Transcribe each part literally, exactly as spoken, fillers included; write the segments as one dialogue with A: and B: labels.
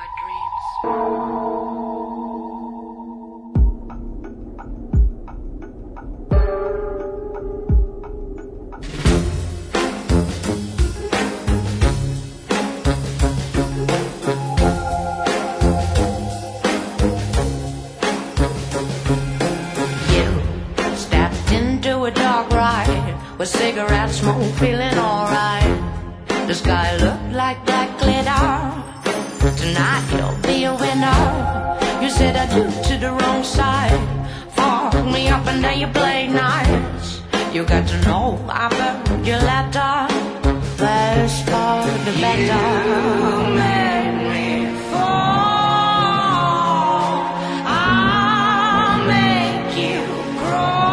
A: my dreams. With cigarette smoke, feeling alright. The sky looked like black glitter. Tonight you'll be a winner. You said I do to the wrong side. Fuck me up and then you played nice. You got to know I've heard your letter. First part the better. You made me fall. I'll make you grow.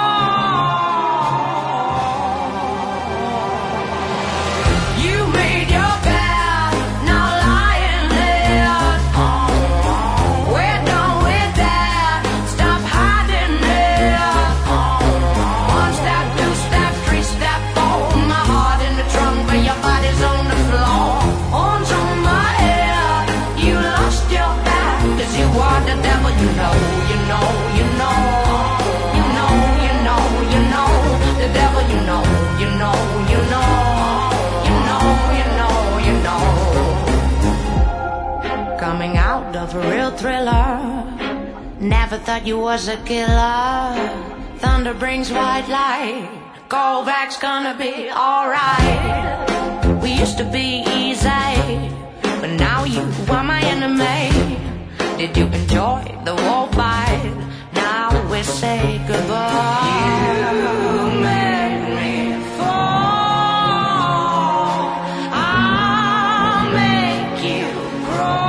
A: Coming out of a real thriller. Never thought you was a killer. Thunder brings white light. Kovacs gonna be alright. We used to be easy, but now you are my enemy. Did you enjoy the war fight? Now we say goodbye. You made me fall. I'll make you grow.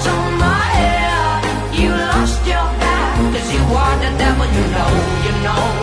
A: You know, you know.